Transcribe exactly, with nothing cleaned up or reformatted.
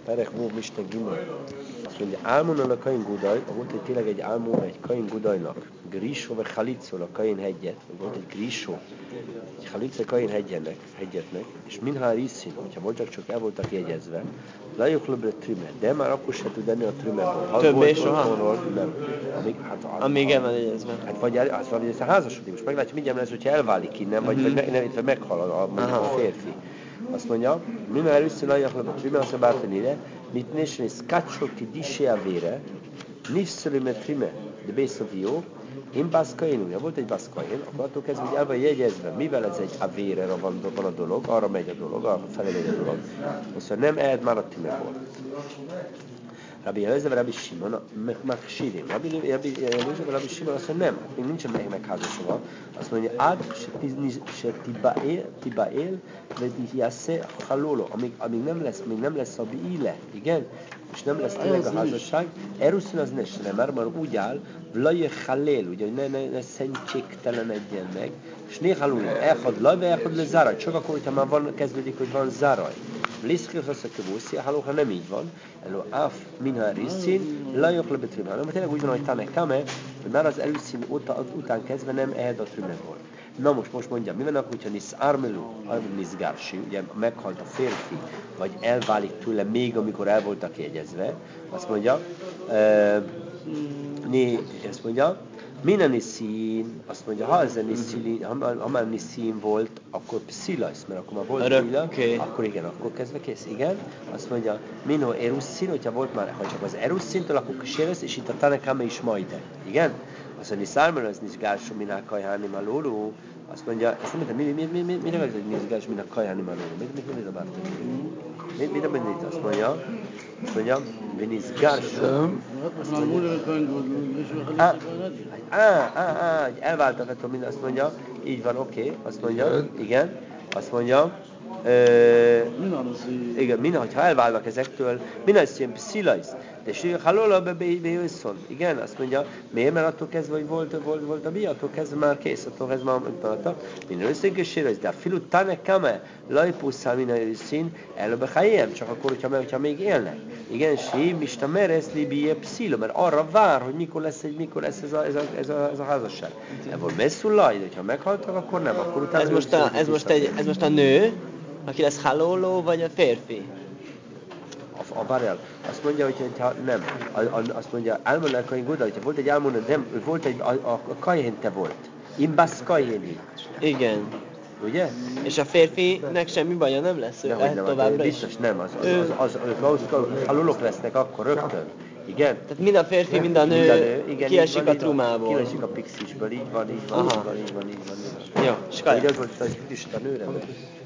Perek Vov Misten Gimel. Azt mondja, Álmonon a Kain Gudaj, volt egy tényleg egy álmon egy Kain Gudajnak, Grisó vagy Halicol a Kain hegyet, volt egy Grisó, egy Halice Kain hegyetnek, hegyetnek, és mindhár iszin, hogyha voltak csak el voltak jegyezve, lajok löbre trüme, de már akkor se tud enni a trümeből. Többé soha? Nem. Amíg, hát, Amíg el van jegyezve. Hát vagy el, az van, hogy ez a házasodik, most meglátjuk, mindjárt lesz, hogyha elválik innen, vagy, mm-hmm. vagy, meg, vagy meghal a, a, a férfi. Azt mondja, minden először lajok löbre trüme, azt a bártenére, mit nesen és skacsok ti disé a vére, nifszöröme trüme, de bészovjó, én baszkainúja, volt egy baszkain, akkor attól kezdve, hogy el van jegyezve, mivel ez egy avére van, van a dolog, arra megy a dolog, arra felé megy a dolog, azt mondja, nem ehed már a tümeból. Rabbi Eliezer, Rabbi Simon, megsírim. Rabbi Eliezer, Rabbi Simon azt mondja, nem, még nincsen meg megházasodva. Azt mondja, ád se tibaél, vagy hiásze halóló, amíg nem lesz, még nem lesz a biile, igen? És nem lesz tényleg a házasság, eruszin az nesre, mert már úgy áll, vlaje halél, ugye, hogy ne, ne, ne szentségtelenedjen meg, és néha lúj, elhad lajba, elhad le záraj, csak akkor, hogyha már van, kezdődik, hogy van záraj. Liszkir az a kövúszi, ha nem így van, elő áf, minha riszin, lajok le betrüme. Hanem tényleg úgy van, hogy tanek tame, hogy már az előszín után kezdve nem ehed a trümeból. Na most, most mondjam, mi van akkor, hogyha nisz ármelú, nisz gársi, ugye meghalt a férfi, vagy elválik tőle még, amikor el voltak jegyezve, azt mondja, uh, né, ezt mondja, minden niszín, azt mondja, ha ez a niszín, ha már niszín volt, akkor pszilajsz, mert akkor már volt pszila, akkor igen, akkor kezdve kész, igen. Azt mondja, minho eruszín, hogyha volt már, ha csak az eruszíntől, akkor kísérlesz, és itt a tanekame is majd, igen. Azt mondja, niszármel, ez nincs gársó, minál kajháni malóró. Azt mondja, ezt nem mi, mi, mi, mi, mi nem ez, hogy nincs gársó, minál kajháni malóró. Mit, mit, mit, mit, mit, mit, mit, mit, azt mondja, azt mondja, nincs gársó. Á, á, á, elváltak ettől mind, azt mondja, így van, oké, okay, azt mondja, igen, azt mondja, Uh, igen, minden, hogyha elválnak ezektől, minden az ilyen pszilajsz, de sírja, halóla bejösszon, igen, azt mondja, miért, mert attól kezdve, hogy volt, volt, volt a mi, attól kezdve már kész, attól kezdve már megtalálta, minden összenkő sírajsz, de a filut tanekame, lajpusszál minden őszín, előbb helyem, csak akkor, hogyha, hogyha még élnek. Igen, sí, mista meresz, libie pszila, mert arra vár, hogy mikor lesz, egy, mikor lesz ez a, ez a, ez a, ez a házasság. Ebből messzulaj, de ha meghaltak, akkor nem, akkor utána... Ez most a, ez most egy, ez most a nő, aki lesz halóló, vagy a férfi? A, a várjál, azt mondja, hogy ha nem, a, a, azt mondja, Álmon Kain Guda, hogyha volt egy Álmon, nem, volt egy, a, a, a Kajhente volt. Imbasz Kajhéni. Igen. Ugye? És a férfinek semmi baja nem lesz, ő lehet továbbra is. Biztos nem, az, az, az, az, az, az, az halólok lesznek akkor rögtön. Igen? Tehát mind a férfi, mind a nő, mind a nő igen, kiesik a trumából. Kiesik a pixisből, így van, így van, így van, így van, így van. Így van. Jó, és akkor így az volt, hogy a nőre volt.